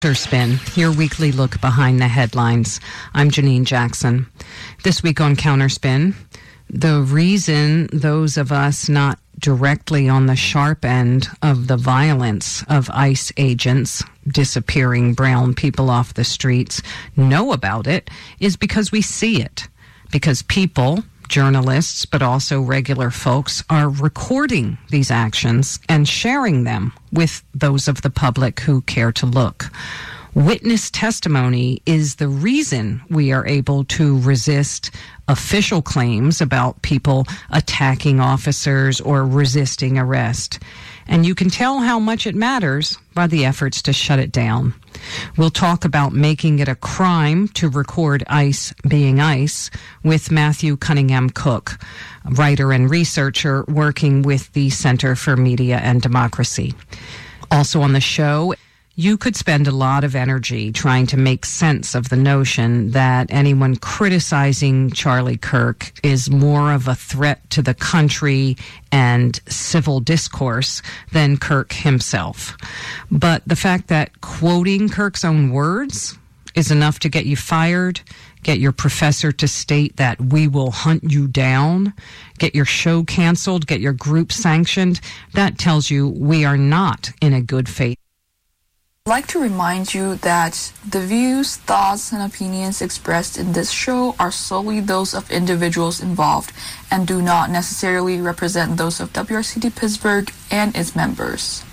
Spin, your weekly look behind the headlines. I'm Janine Jackson. This week on Counterspin, the reason those of us not directly on the sharp end of the violence of ICE agents disappearing brown people off the streets know about it is because we see it. Because people, journalists, but also regular folks are recording these actions and sharing them with those of the public who care to look. Witness testimony is the reason we are able to resist official claims about people attacking officers or resisting arrest. And you can tell how much it matters by the efforts to shut it down. We'll talk about making it a crime to record ICE being ICE with Matthew Cunningham Cook, writer and researcher working with the Center for Media and Democracy. Also on the show, you could spend a lot of energy trying to make sense of the notion that anyone criticizing Charlie Kirk is more of a threat to the country and civil discourse than Kirk himself. But the fact that quoting Kirk's own words is enough to get you fired, get your professor to state that we will hunt you down, get your show canceled, get your group sanctioned, that tells you we are not in a good faith. I'd like to remind you that the views, thoughts, and opinions expressed in this show are solely those of individuals involved and do not necessarily represent those of WRCT Pittsburgh and its members.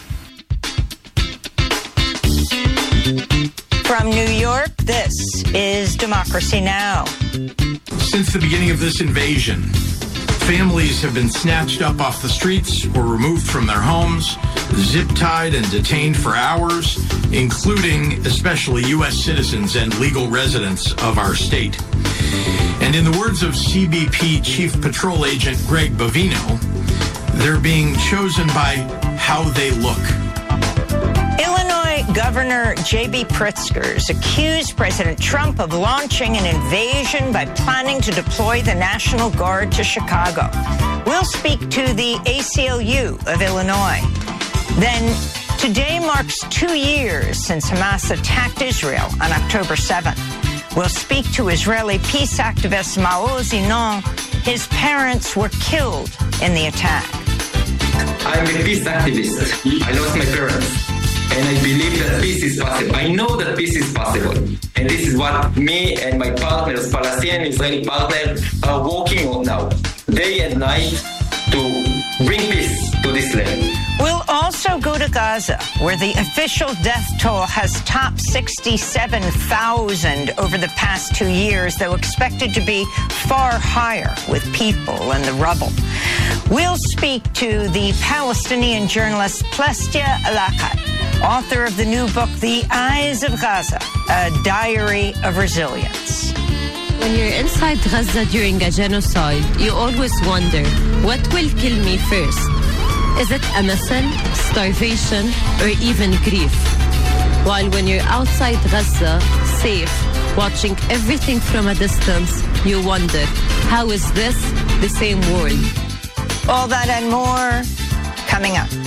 From New York, this is Democracy Now! Since the beginning of this invasion, families have been snatched up off the streets or removed from their homes, zip-tied and detained for hours, including especially U.S. citizens and legal residents of our state. And in the words of CBP Chief Patrol Agent Greg Bovino, they're being chosen by how they look. Illinois Governor J.B. Pritzker accused President Trump of launching an invasion by planning to deploy the National Guard to Chicago. We'll speak to the ACLU of Illinois. Then, today marks 2 years since Hamas attacked Israel on October 7th. We'll speak to Israeli peace activist Maoz Inon. His parents were killed in the attack. I'm a peace activist. I lost my parents. And I believe that peace is possible. I know that peace is possible. And this is what me and my partners, Palestinian and Israeli partners, are working on now, day and night, to bring peace to this land. We'll also go to Gaza, where the official death toll has topped 67,000 over the past 2 years, though expected to be far higher with people in the rubble. We'll speak to the Palestinian journalist Plestia Alakat, author of the new book, The Eyes of Gaza, A Diary of Resilience. When you're inside Gaza during a genocide, you always wonder, what will kill me first? Is it Amazon, starvation, or even grief? While when you're outside Gaza, safe, watching everything from a distance, you wonder, how is this the same world? All that and more coming up.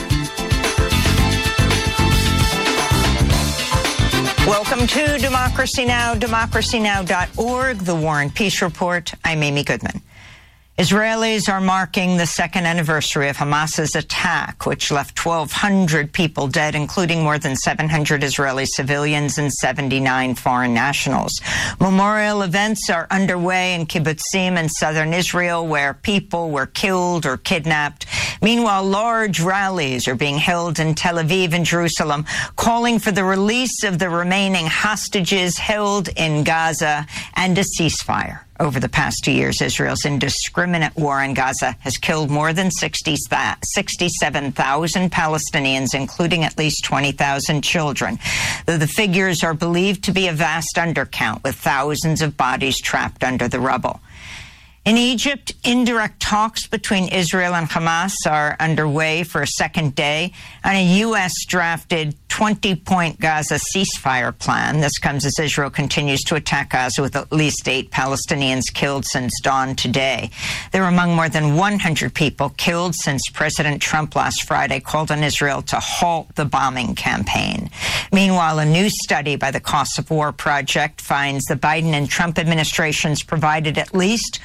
Welcome to Democracy Now!, democracynow.org, The War and Peace Report. I'm Amy Goodman. Israelis are marking the second anniversary of Hamas's attack, which left 1,200 people dead, including more than 700 Israeli civilians and 79 foreign nationals. Memorial events are underway in kibbutzim in southern Israel, where people were killed or kidnapped. Meanwhile, large rallies are being held in Tel Aviv and Jerusalem, calling for the release of the remaining hostages held in Gaza and a ceasefire. Over the past 2 years, Israel's indiscriminate war in Gaza has killed more than 67,000 Palestinians, including at least 20,000 children, though the figures are believed to be a vast undercount, with thousands of bodies trapped under the rubble. In Egypt, indirect talks between Israel and Hamas are underway for a second day on a U.S.-drafted 20-point Gaza ceasefire plan. This comes as Israel continues to attack Gaza with at least 8 Palestinians killed since dawn today. They're among more than 100 people killed since President Trump last Friday called on Israel to halt the bombing campaign. Meanwhile, a new study by the Cost of War Project finds the Biden and Trump administrations provided at least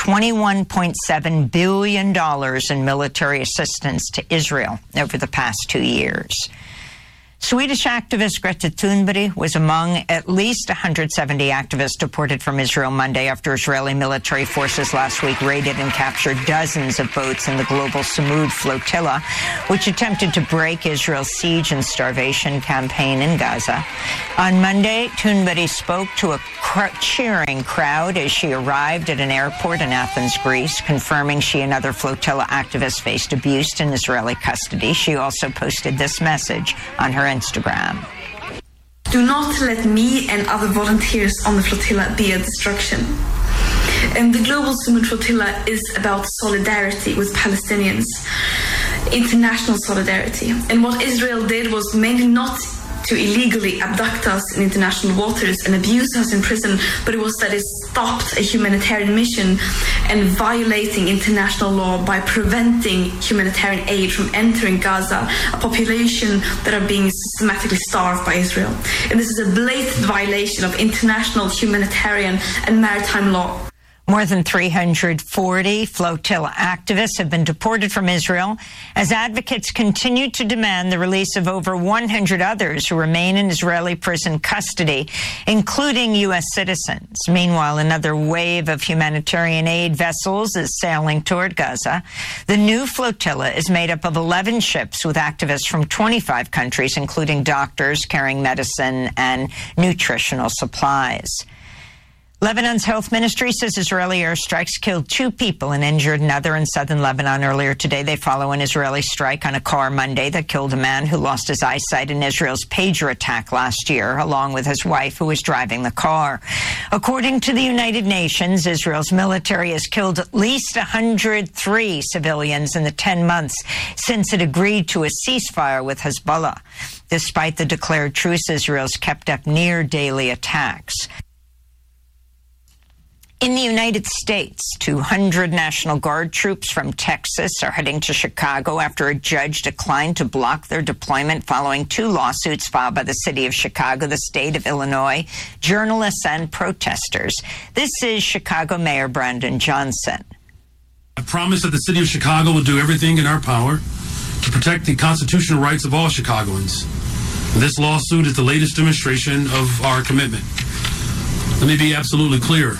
$21.7 billion in military assistance to Israel over the past 2 years. Swedish activist Greta Thunberg was among at least 170 activists deported from Israel Monday after Israeli military forces last week raided and captured dozens of boats in the global Samud flotilla, which attempted to break Israel's siege and starvation campaign in Gaza. On Monday, Thunberg spoke to a cheering crowd as she arrived at an airport in Athens, Greece, confirming she and other flotilla activists faced abuse in Israeli custody. She also posted this message on her Instagram. Do not let me and other volunteers on the flotilla be a distraction. And the global Samud flotilla is about solidarity with Palestinians, international solidarity. And what Israel did was mainly not to illegally abduct us in international waters and abuse us in prison, but it was that it stopped a humanitarian mission and violating international law by preventing humanitarian aid from entering Gaza, a population that are being systematically starved by Israel. And this is a blatant violation of international humanitarian and maritime law. More than 340 flotilla activists have been deported from Israel as advocates continue to demand the release of over 100 others who remain in Israeli prison custody, including U.S. citizens. Meanwhile, another wave of humanitarian aid vessels is sailing toward Gaza. The new flotilla is made up of 11 ships with activists from 25 countries, including doctors carrying medicine and nutritional supplies. Lebanon's health ministry says Israeli airstrikes killed 2 people and injured another in southern Lebanon earlier today. They follow an Israeli strike on a car Monday that killed a man who lost his eyesight in Israel's pager attack last year, along with his wife who was driving the car. According to the United Nations, Israel's military has killed at least 103 civilians in the 10 months since it agreed to a ceasefire with Hezbollah. Despite the declared truce, Israel's kept up near daily attacks. In the United States, 200 National Guard troops from Texas are heading to Chicago after a judge declined to block their deployment following 2 lawsuits filed by the city of Chicago, the state of Illinois, journalists and protesters. This is Chicago Mayor Brandon Johnson. I promise that the city of Chicago will do everything in our power to protect the constitutional rights of all Chicagoans. This lawsuit is the latest demonstration of our commitment. Let me be absolutely clear.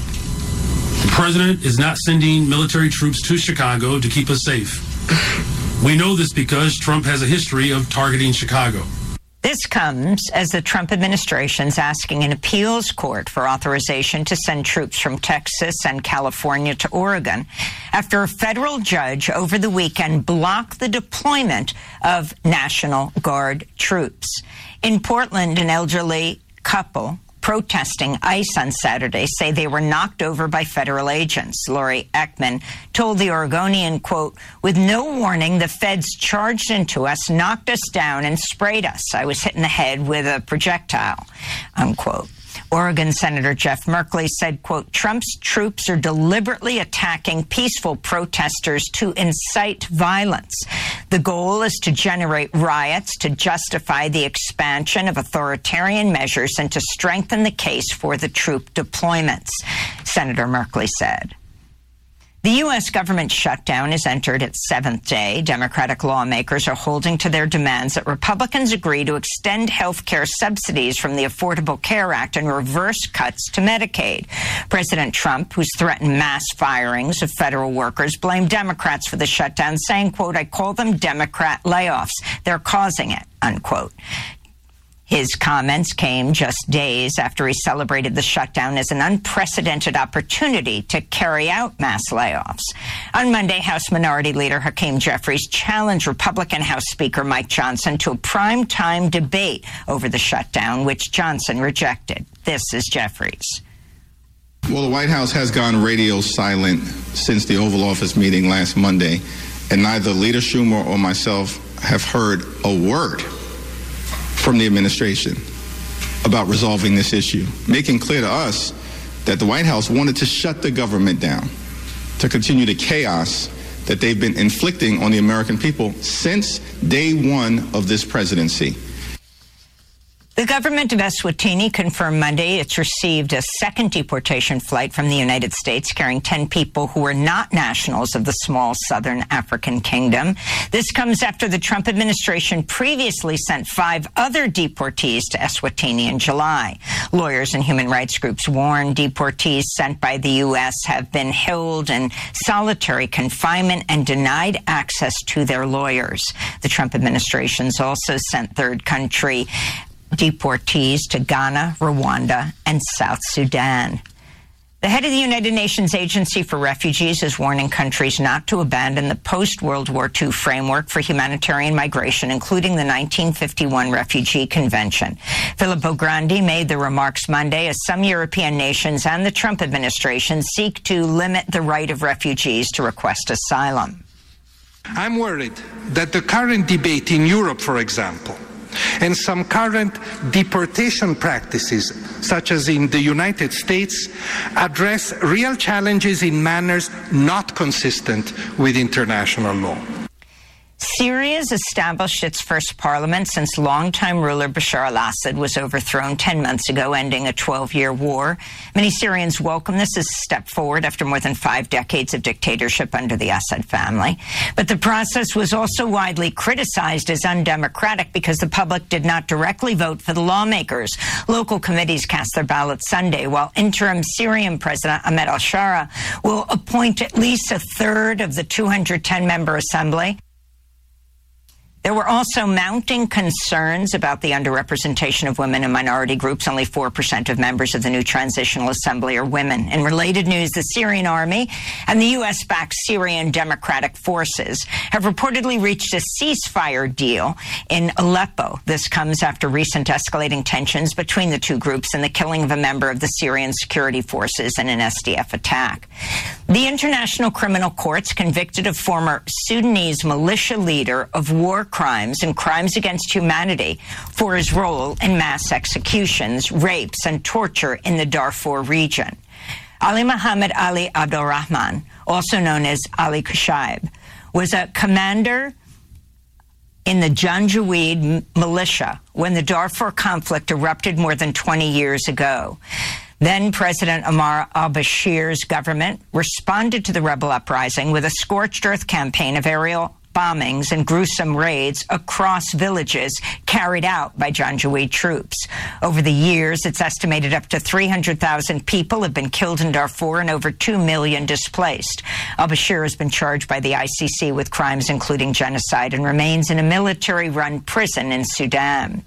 The president is not sending military troops to Chicago to keep us safe. We know this because Trump has a history of targeting Chicago. This comes as the Trump administration is asking an appeals court for authorization to send troops from Texas and California to Oregon after a federal judge over the weekend blocked the deployment of National Guard troops. In Portland, an elderly couple protesting ICE on Saturday say they were knocked over by federal agents. Lori Ekman told the Oregonian, quote, "With no warning, the feds charged into us, knocked us down, and sprayed us. I was hit in the head with a projectile," unquote. Oregon Senator Jeff Merkley said, quote, "Trump's troops are deliberately attacking peaceful protesters to incite violence. The goal is to generate riots, to justify the expansion of authoritarian measures, and to strengthen the case for the troop deployments," Senator Merkley said. The U.S. government shutdown has entered its 7th day. Democratic lawmakers are holding to their demands that Republicans agree to extend health care subsidies from the Affordable Care Act and reverse cuts to Medicaid. President Trump, who's threatened mass firings of federal workers, blamed Democrats for the shutdown, saying, quote, "I call them Democrat layoffs. They're causing it," unquote. His comments came just days after he celebrated the shutdown as an unprecedented opportunity to carry out mass layoffs. On Monday, House Minority Leader Hakeem Jeffries challenged Republican House Speaker Mike Johnson to a primetime debate over the shutdown, which Johnson rejected. This is Jeffries. Well, the White House has gone radio silent since the Oval Office meeting last Monday, and neither Leader Schumer or myself have heard a word from the administration about resolving this issue, making clear to us that the White House wanted to shut the government down, to continue the chaos that they've been inflicting on the American people since day one of this presidency. The government of Eswatini confirmed Monday it's received a second deportation flight from the United States carrying 10 people who were not nationals of the small southern African kingdom. This comes after the Trump administration previously sent 5 other deportees to Eswatini in July. Lawyers and human rights groups warn deportees sent by the U.S. have been held in solitary confinement and denied access to their lawyers. The Trump administration's also sent third country deportees to Ghana, Rwanda, and South Sudan. The head of the United Nations Agency for Refugees is warning countries not to abandon the post-World War II framework for humanitarian migration, including the 1951 Refugee Convention. Filippo Grandi made the remarks Monday as some European nations and the Trump administration seek to limit the right of refugees to request asylum. I'm worried that the current debate in Europe, for example, and some current deportation practices, such as in the United States, address real challenges in manners not consistent with international law. Syria's established its first parliament since longtime ruler Bashar al-Assad was overthrown 10 months ago, ending a 12-year war. Many Syrians welcome this as a step forward after more than 5 decades of dictatorship under the Assad family. But the process was also widely criticized as undemocratic because the public did not directly vote for the lawmakers. Local committees cast their ballots Sunday, while interim Syrian President Ahmed al-Shara will appoint at least a third of the 210-member assembly. There were also mounting concerns about the underrepresentation of women and minority groups. Only 4% of members of the new Transitional Assembly are women. In related news, the Syrian army and the U.S.-backed Syrian Democratic Forces have reportedly reached a ceasefire deal in Aleppo. This comes after recent escalating tensions between the two groups and the killing of a member of the Syrian security forces in an SDF attack. The International Criminal Court's convicted a former Sudanese militia leader of war crimes and crimes against humanity for his role in mass executions, rapes, and torture in the Darfur region. Ali Muhammad Ali Abdulrahman, also known as Ali Kushaib, was a commander in the Janjaweed militia when the Darfur conflict erupted more than 20 years ago. Then President Omar al-Bashir's government responded to the rebel uprising with a scorched earth campaign of aerial bombings and gruesome raids across villages carried out by Janjaweed troops. Over the years, it's estimated up to 300,000 people have been killed in Darfur and over 2 million displaced. Al-Bashir has been charged by the ICC with crimes including genocide and remains in a military-run prison in Sudan.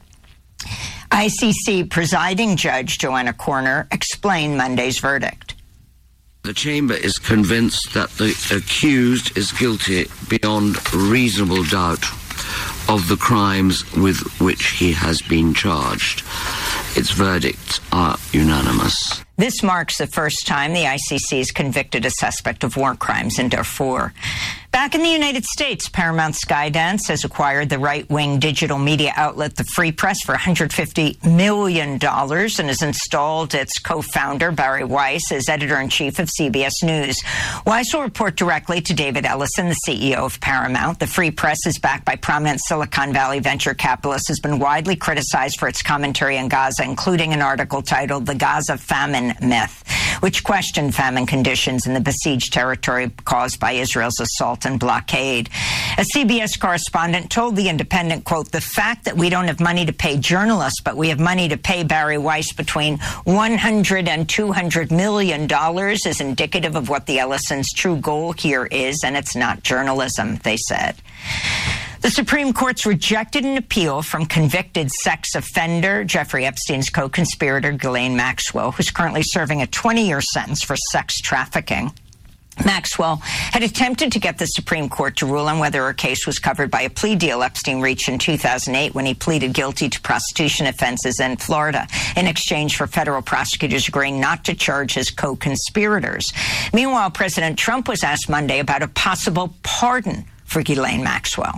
ICC presiding judge Joanna Corner explained Monday's verdict. The Chamber is convinced that the accused is guilty beyond reasonable doubt of the crimes with which he has been charged. Its verdicts are unanimous. This marks the first time the ICC has convicted a suspect of war crimes in Darfur. Back in the United States, Paramount Skydance has acquired the right-wing digital media outlet The Free Press for $150 million and has installed its co-founder, Barry Weiss, as editor-in-chief of CBS News. Weiss will report directly to David Ellison, the CEO of Paramount. The Free Press is backed by prominent Silicon Valley venture capitalists, has been widely criticized for its commentary on Gaza, including an article titled The Gaza Famine Myth, which questioned famine conditions in the besieged territory caused by Israel's assault and blockade. A CBS correspondent told The Independent, quote, "The fact that we don't have money to pay journalists, but we have money to pay Barry Weiss between $100 and $200 million is indicative of what the Ellison's true goal here is, and it's not journalism," they said. The Supreme Court's rejected an appeal from convicted sex offender Jeffrey Epstein's co-conspirator Ghislaine Maxwell, who's currently serving a 20-year sentence for sex trafficking. Maxwell had attempted to get the Supreme Court to rule on whether her case was covered by a plea deal Epstein reached in 2008 when he pleaded guilty to prostitution offenses in Florida in exchange for federal prosecutors agreeing not to charge his co-conspirators. Meanwhile, President Trump was asked Monday about a possible pardon for Ghislaine Maxwell.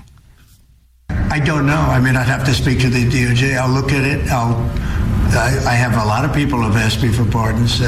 I don't know. I mean, I'd have to speak to the DOJ. I'll look at it. I have a lot of people who have asked me for pardons.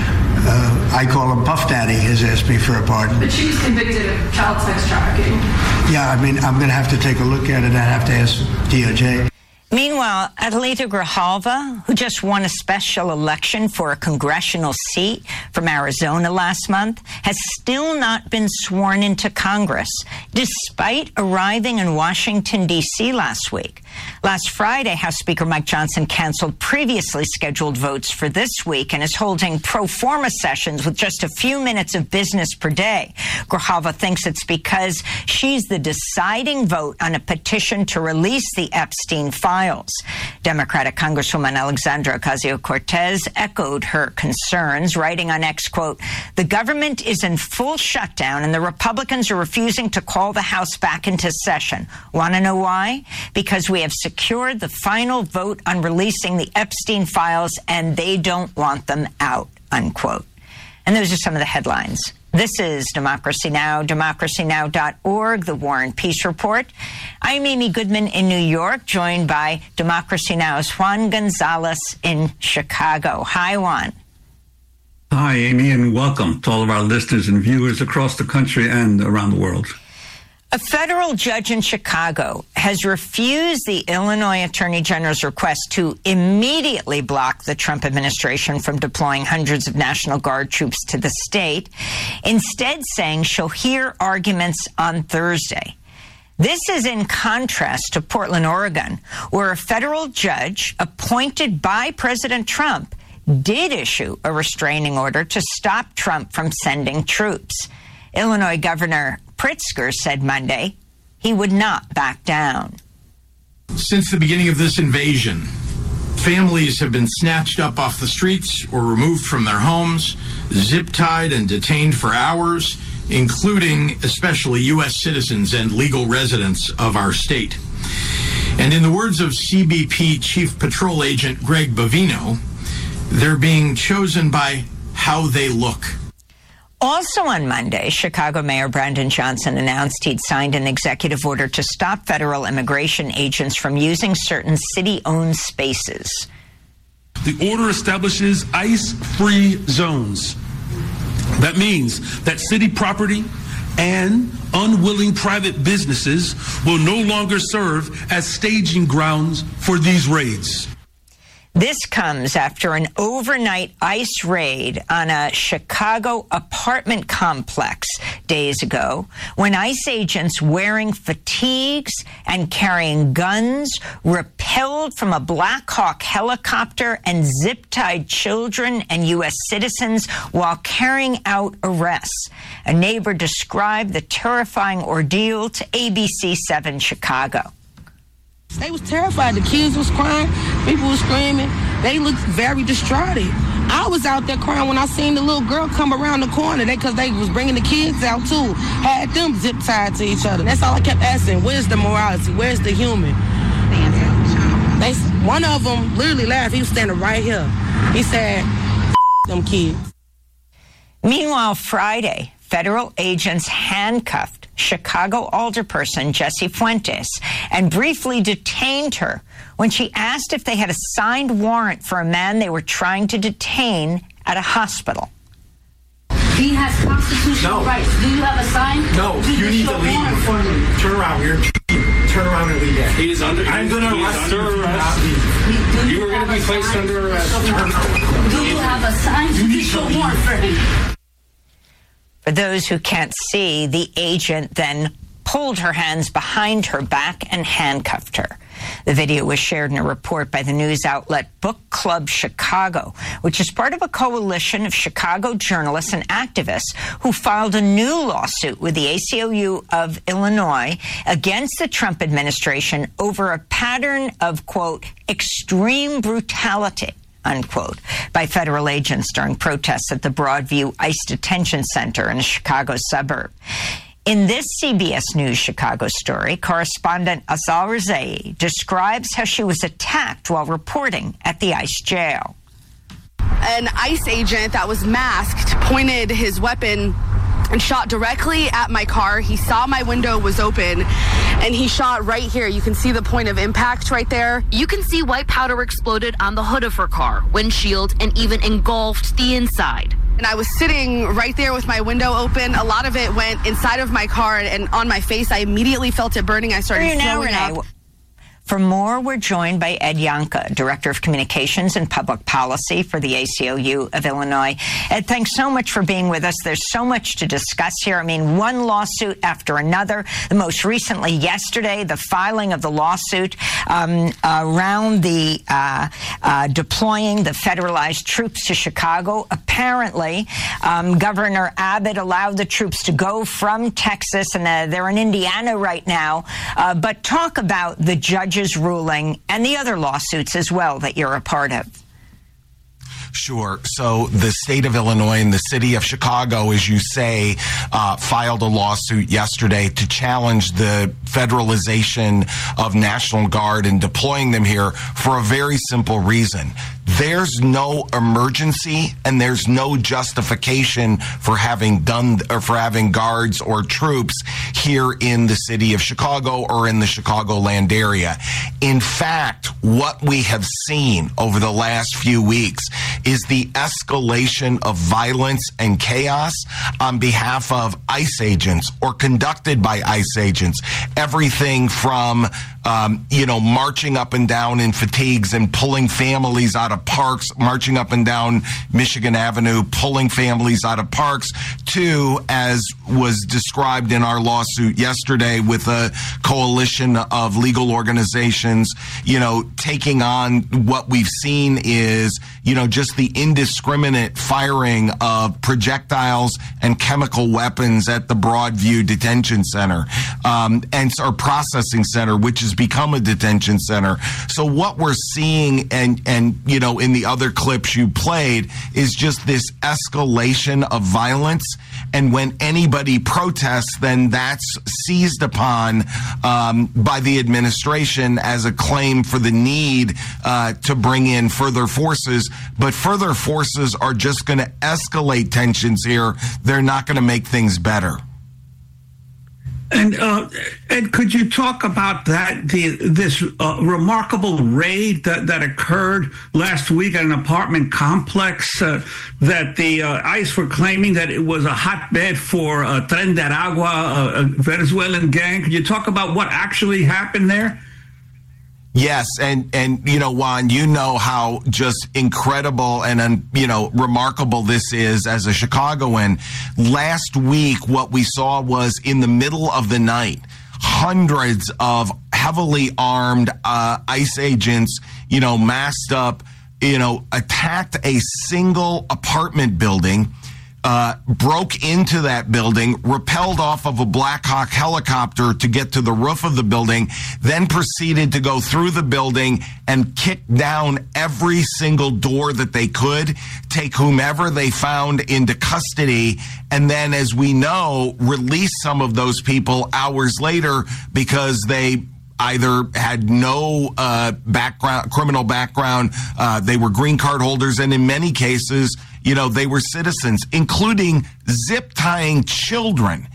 I call him Puff Daddy has asked me for a pardon. But she was convicted of child sex trafficking. Yeah, I mean, I'm going to have to take a look at it. I have to ask DOJ. Meanwhile, Adelita Grijalva, who just won a special election for a congressional seat from Arizona last month, has still not been sworn into Congress, despite arriving in Washington, D.C. last week. Last Friday, House Speaker Mike Johnson canceled previously scheduled votes for this week and is holding pro forma sessions with just a few minutes of business per day. Grijalva thinks it's because she's the deciding vote on a petition to release the Epstein files. Democratic Congresswoman Alexandra Ocasio-Cortez echoed her concerns, writing on X, quote, "The government is in full shutdown and the Republicans are refusing to call the House back into session. Want to know why? Because we have secured the final vote on releasing the Epstein files and they don't want them out," unquote. And those are some of the headlines. This is Democracy Now!, democracynow.org, The War and Peace Report. I'm Amy Goodman in New York, joined by Democracy Now!'s Juan Gonzalez in Chicago. Hi, Juan. Hi, Amy, and welcome to all of our listeners and viewers across the country and around the world. A federal judge in Chicago has refused the Illinois Attorney General's request to immediately block the Trump administration from deploying hundreds of National Guard troops to the state, instead saying she'll hear arguments on Thursday. This is in contrast to Portland, Oregon, where a federal judge appointed by President Trump did issue a restraining order to stop Trump from sending troops. Illinois Governor Pritzker said Monday he would not back down. Since the beginning of this invasion, families have been snatched up off the streets or removed from their homes, zip-tied and detained for hours, including especially U.S. citizens and legal residents of our state. And in the words of CBP Chief Patrol Agent Greg Bavino, they're being chosen by how they look. Also on Monday, Chicago Mayor Brandon Johnson announced he'd signed an executive order to stop federal immigration agents from using certain city-owned spaces. The order establishes ICE-free zones. That means that city property and unwilling private businesses will no longer serve as staging grounds for these raids. This comes after an overnight ICE raid on a Chicago apartment complex days ago, when ICE agents wearing fatigues and carrying guns rappelled from a Black Hawk helicopter and zip-tied children and U.S. citizens while carrying out arrests. A neighbor described the terrifying ordeal to ABC 7 Chicago. They was terrified. The kids was crying. People was screaming. They looked very distraught. I was out there crying when I seen the little girl come around the corner. Because they was bringing the kids out too. Had them zip tied to each other. That's all I kept asking. Where's the morality? Where's the human? One of them literally laughed. He was standing right here. He said, them kids. Meanwhile, Friday, federal agents handcuffed Chicago alderperson Jessie Fuentes and briefly detained her when she asked if they had a signed warrant for a man they were trying to detain at a hospital. He has constitutional rights. Do you have a sign? No, you need to leave. Turn around here. Turn around and leave. He is under. I'm going to arrest you. You are going to be placed under arrest. Do you have a signed judicial warrant for him? For those who can't see, the agent then pulled her hands behind her back and handcuffed her. The video was shared in a report by the news outlet Book Club Chicago, which is part of a coalition of Chicago journalists and activists who filed a new lawsuit with the ACLU of Illinois against the Trump administration over a pattern of, quote, extreme brutality unquote, by federal agents during protests at the Broadview ICE Detention Center in a Chicago suburb. In this CBS News Chicago story, correspondent Azal Rezai describes how she was attacked while reporting at the ICE jail. An ICE agent that was masked pointed his weapon and shot directly at my car. He saw my window was open, and he shot right here. You can see the point of impact right there. You can see white powder exploded on the hood of her car, windshield, and even engulfed the inside. And I was sitting right there with my window open. A lot of it went inside of my car and on my face. I immediately felt it burning. I started throwing up. For more, we're joined by Ed Youngkin, Director of Communications and Public Policy for the ACLU of Illinois. Ed, thanks so much for being with us. There's so much to discuss here. I mean, one lawsuit after another. The most recently yesterday, the filing of the lawsuit around the deploying the federalized troops to Chicago. Apparently, Governor Abbott allowed the troops to go from Texas, and they're in Indiana right now. But talk about the judge's ruling and the other lawsuits as well that you're a part of. Sure. So the state of Illinois and the city of Chicago, as you say, filed a lawsuit yesterday to challenge the federalization of National Guard and deploying them here for a very simple reason. There's no emergency and there's no justification for having guards or troops here in the city of Chicago or in the Chicagoland area. In fact, what we have seen over the last few weeks is the escalation of violence and chaos on behalf of ICE agents or conducted by ICE agents. Everything from marching up and down in fatigues and pulling families out of parks, marching up and down Michigan Avenue, pulling families out of parks, to, as was described in our lawsuit yesterday, with a coalition of legal organizations, taking on what we've seen is, just the indiscriminate firing of projectiles and chemical weapons at the Broadview Detention Center, or processing center, which has become a detention center. So what we're seeing and in the other clips you played is just this escalation of violence. And when anybody protests, then that's seized upon by the administration as a claim for the need to bring in further forces. But further forces are just going to escalate tensions here. They're not going to make things better. And Ed, could you talk about this remarkable raid that occurred last week at an apartment complex that the ICE were claiming that it was a hotbed for Tren de Aragua, a Venezuelan gang? Could you talk about what actually happened there? Yes, and Juan, how just incredible and remarkable this is as a Chicagoan. Last week, what we saw was in the middle of the night, hundreds of heavily armed ICE agents, masked up, attacked a single apartment building. Broke into that building, rappelled off of a Black Hawk helicopter to get to the roof of the building, then proceeded to go through the building and kick down every single door that they could, take whomever they found into custody, and then, as we know, release some of those people hours later because they either had no criminal background, they were green card holders, and in many cases, they were citizens, including zip-tying children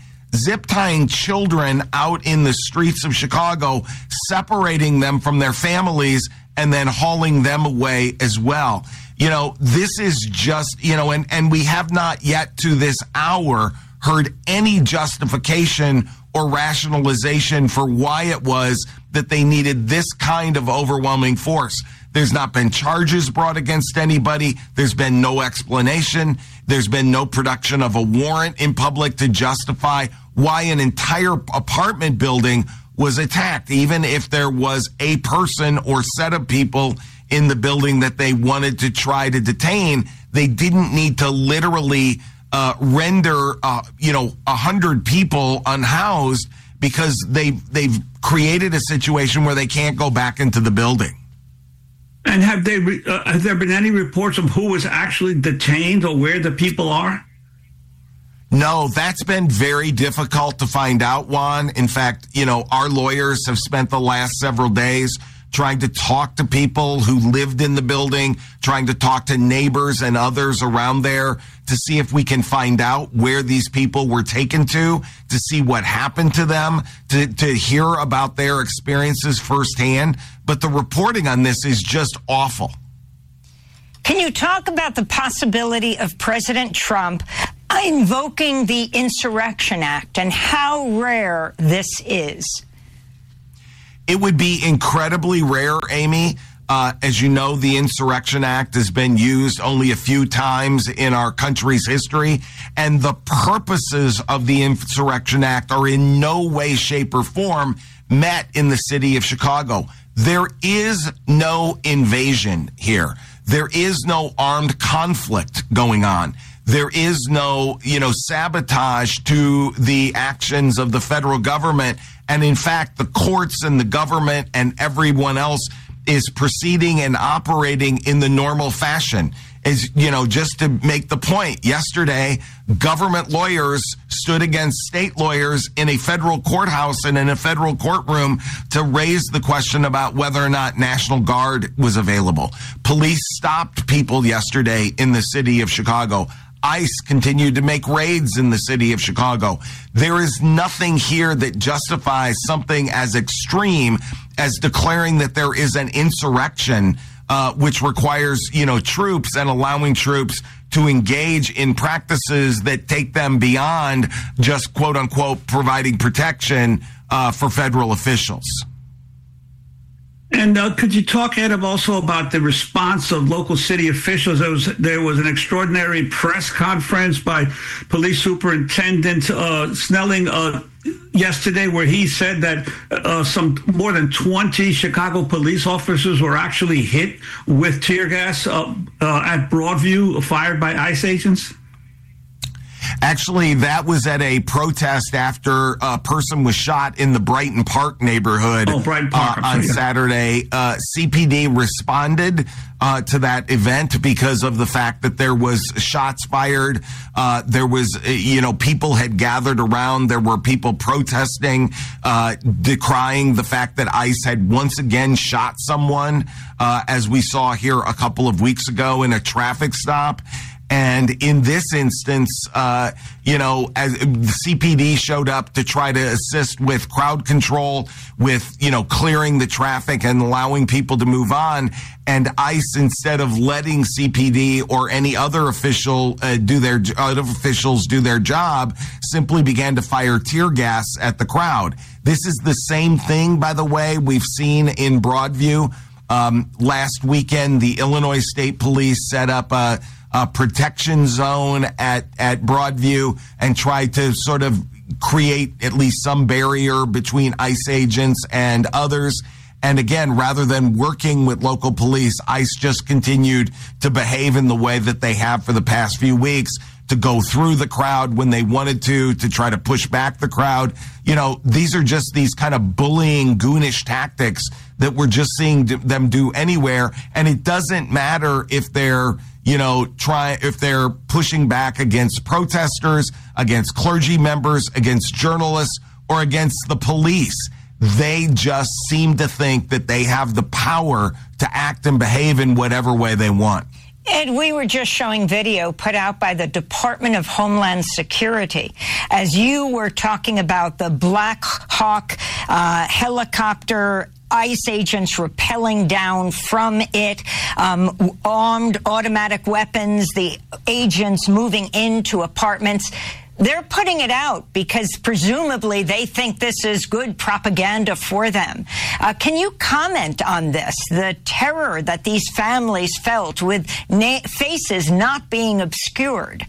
out in the streets of Chicago, separating them from their families and then hauling them away as well. This is just, and we have not yet to this hour heard any justification or rationalization for why it was that they needed this kind of overwhelming force. There's not been charges brought against anybody. There's been no explanation. There's been no production of a warrant in public to justify why an entire apartment building was attacked, even if there was a person or set of people in the building that they wanted to try to detain. They didn't need to literally render 100 people unhoused because they've created a situation where they can't go back into the building. And have there been any reports of who was actually detained or where the people are? No, that's been very difficult to find out, Juan. In fact, our lawyers have spent the last several days trying to talk to people who lived in the building, trying to talk to neighbors and others around there to see if we can find out where these people were taken to see what happened to them, to hear about their experiences firsthand. But the reporting on this is just awful. Can you talk about the possibility of President Trump invoking the Insurrection Act and how rare this is? It would be incredibly rare, Amy. As you know, the Insurrection Act has been used only a few times in our country's history, and the purposes of the Insurrection Act are in no way, shape, or form met in the city of Chicago. There is no invasion here. There is no armed conflict going on. There is no, sabotage to the actions of the federal government. And in fact, the courts and the government and everyone else is proceeding and operating in the normal fashion. Just to make the point, yesterday, government lawyers stood against state lawyers in a federal courthouse and in a federal courtroom to raise the question about whether or not National Guard was available. Police stopped people yesterday in the city of Chicago. ICE continued to make raids in the city of Chicago. There is nothing here that justifies something as extreme as declaring that there is an insurrection, which requires, troops and allowing troops to engage in practices that take them beyond just, quote unquote, providing protection for federal officials. And could you talk, Adam, also about the response of local city officials? There was an extraordinary press conference by Police Superintendent Snelling yesterday where he said that some more than 20 Chicago police officers were actually hit with tear gas at Broadview, fired by ICE agents. Actually, that was at a protest after a person was shot in the Brighton Park neighborhood on Saturday. CPD responded to that event because of the fact that there was shots fired. There was, people had gathered around. There were people protesting, decrying the fact that ICE had once again shot someone, as we saw here a couple of weeks ago in a traffic stop. And in this instance, as the CPD showed up to try to assist with crowd control, with, clearing the traffic and allowing people to move on. And ICE, instead of letting CPD or any other officials do their job, simply began to fire tear gas at the crowd. This is the same thing, by the way, we've seen in Broadview. Last weekend, the Illinois State Police set up a protection zone at Broadview and tried to sort of create at least some barrier between ICE agents and others. And again, rather than working with local police, ICE just continued to behave in the way that they have for the past few weeks, to go through the crowd when they wanted to try to push back the crowd. These are just these kind of bullying, goonish tactics that we're just seeing them do anywhere. And it doesn't matter if they're if they're pushing back against protesters, against clergy members, against journalists, or against the police. They just seem to think that they have the power to act and behave in whatever way they want. Ed, we were just showing video put out by the Department of Homeland Security as you were talking about the Black Hawk helicopter, ICE agents rappelling down from it, armed automatic weapons, the agents moving into apartments. They're putting it out because presumably they think this is good propaganda for them. Can you comment on this, the terror that these families felt with faces not being obscured?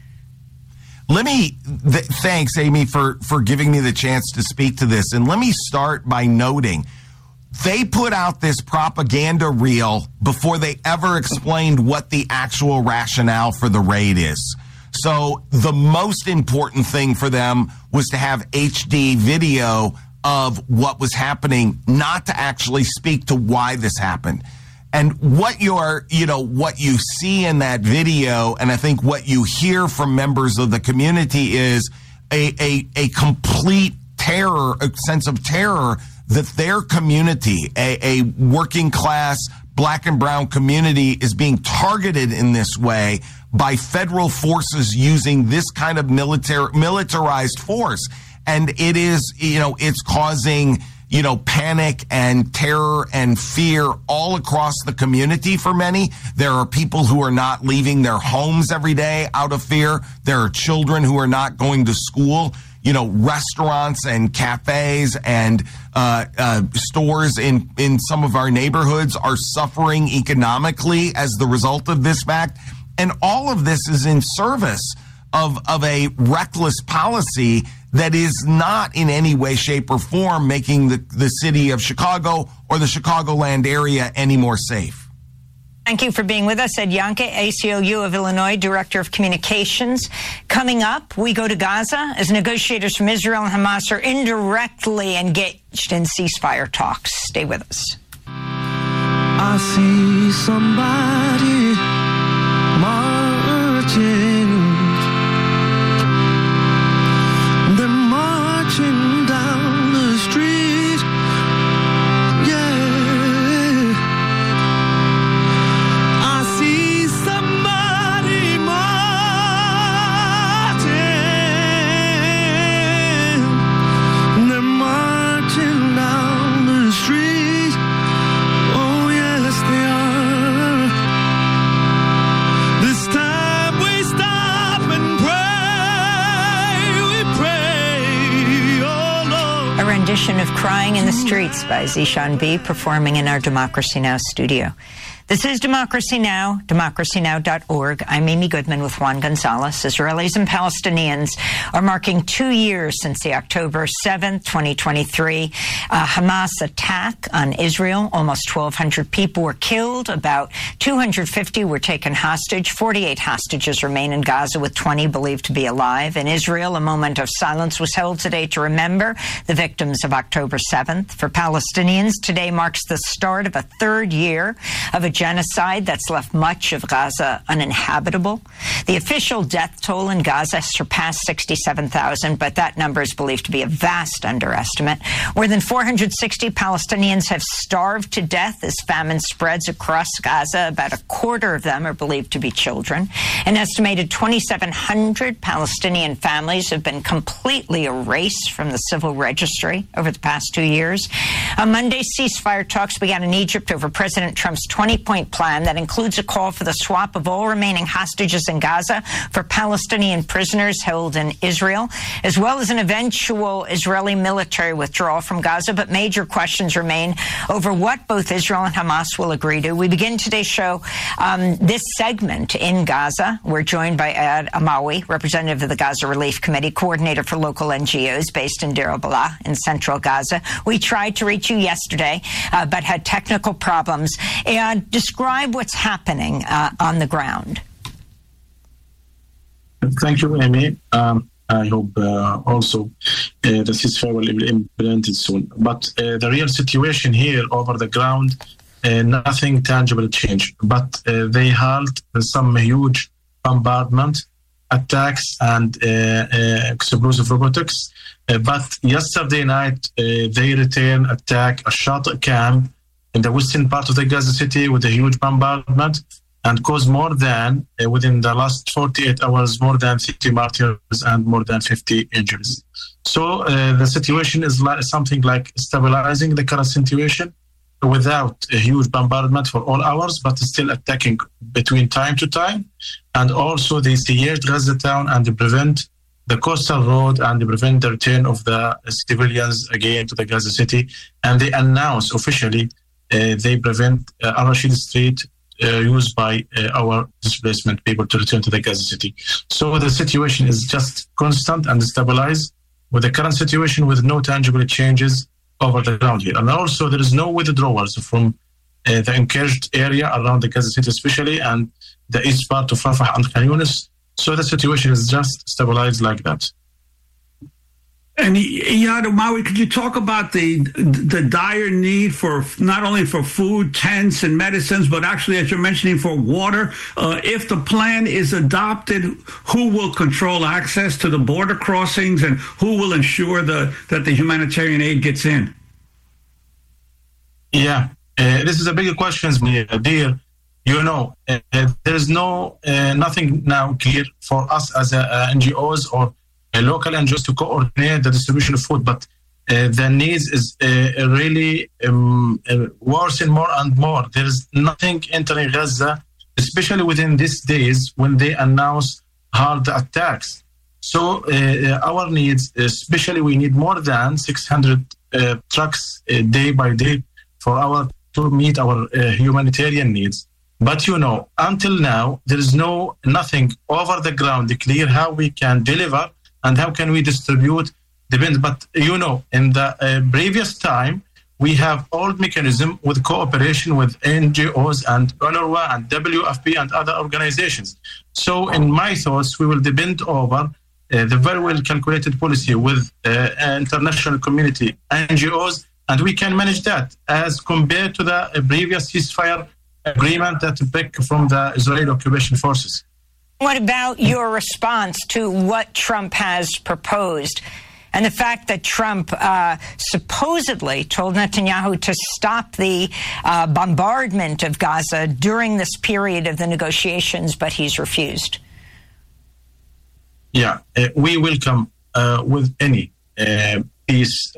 Thanks, Amy, for giving me the chance to speak to this. And let me start by noting, they put out this propaganda reel before they ever explained what the actual rationale for the raid is. So the most important thing for them was to have HD video of what was happening, not to actually speak to why this happened. And what you see in that video, and I think what you hear from members of the community is a complete terror, a sense of terror that their community, a working class black and brown community, is being targeted in this way by federal forces using this kind of militarized force. And it is, it's causing, panic and terror and fear all across the community for many. There are people who are not leaving their homes every day out of fear. There are children who are not going to school. Restaurants and cafes and stores in some of our neighborhoods are suffering economically as the result of this fact. And all of this is in service of a reckless policy that is not in any way, shape, or form making the city of Chicago or the Chicagoland area any more safe. Thank you for being with us. Ed Yohnka, ACLU of Illinois, Director of Communications. Coming up, we go to Gaza as negotiators from Israel and Hamas are indirectly engaged in ceasefire talks. Stay with us. I see somebody marching. They're marching down the street. Yeah. Rendition of Crying in the Streets by Zishan B, performing in our Democracy Now! Studio. This is Democracy Now!, democracynow.org. I'm Amy Goodman with Juan Gonzalez. Israelis and Palestinians are marking 2 years since the October 7th, 2023 Hamas attack on Israel. Almost 1,200 people were killed. About 250 were taken hostage. 48 hostages remain in Gaza, with 20 believed to be alive. In Israel, a moment of silence was held today to remember the victims of October 7th. For Palestinians, today marks the start of a third year of a genocide that's left much of Gaza uninhabitable. The official death toll in Gaza surpassed 67,000, but that number is believed to be a vast underestimate. More than 460 Palestinians have starved to death as famine spreads across Gaza. About a quarter of them are believed to be children. An estimated 2,700 Palestinian families have been completely erased from the civil registry over the past 2 years. On Monday, ceasefire talks began in Egypt over President Trump's 20-point plan that includes a call for the swap of all remaining hostages in Gaza for Palestinian prisoners held in Israel, as well as an eventual Israeli military withdrawal from Gaza. But major questions remain over what both Israel and Hamas will agree to. We begin today's show, this segment in Gaza. We're joined by Ed Amawi, representative of the Gaza Relief Committee, coordinator for local NGOs based in Deir al-Balah in central Gaza. We tried to reach you yesterday, but had technical problems. And describe what's happening on the ground. Thank you, Amy. I hope also the ceasefire will be implemented soon. But the real situation here over the ground, nothing tangible changed. But they held some huge bombardment attacks and explosive robotics. But yesterday night, they returned attack a shelter camp in the western part of the Gaza City with a huge bombardment and caused more than, within the last 48 hours, more than 50 martyrs and more than 50 injuries. So the situation is something like stabilizing the current situation without a huge bombardment for all hours, but still attacking between time to time. And also they siege Gaza town and they prevent the coastal road and they prevent the return of the civilians again to the Gaza City. And they announce officially they prevent Al-Rashid Street used by our displacement people to return to the Gaza City. So the situation is just constant and stabilized with the current situation with no tangible changes over the ground here. And also there is no withdrawals from the encouraged area around the Gaza City especially and the east part of Rafah and Khan Yunis. So the situation is just stabilized like that. And Iyad Amawi, could you talk about the dire need for not only for food, tents, and medicines, but actually, as you're mentioning, for water? If the plan is adopted, who will control access to the border crossings, and who will ensure that the humanitarian aid gets in? Yeah, this is a big question, dear. You know, there is nothing now clear for us as NGOs or local NGOs to coordinate the distribution of food, but the needs is really worsening more and more. There is nothing entering Gaza, especially within these days when they announce hard attacks. So our needs, especially we need more than 600 trucks day by day to meet our humanitarian needs. But you know, until now, there is nothing over the ground clear how we can deliver and how can we distribute the bins. But you know, in the previous time, we have old mechanism with cooperation with NGOs and UNRWA and WFP and other organizations. So in my thoughts, we will depend over the very well calculated policy with international community, NGOs, and we can manage that as compared to the previous ceasefire agreement that broke from the Israeli occupation forces. What about your response to what Trump has proposed and the fact that Trump supposedly told Netanyahu to stop the bombardment of Gaza during this period of the negotiations, but he's refused? Yeah, we welcome with any peace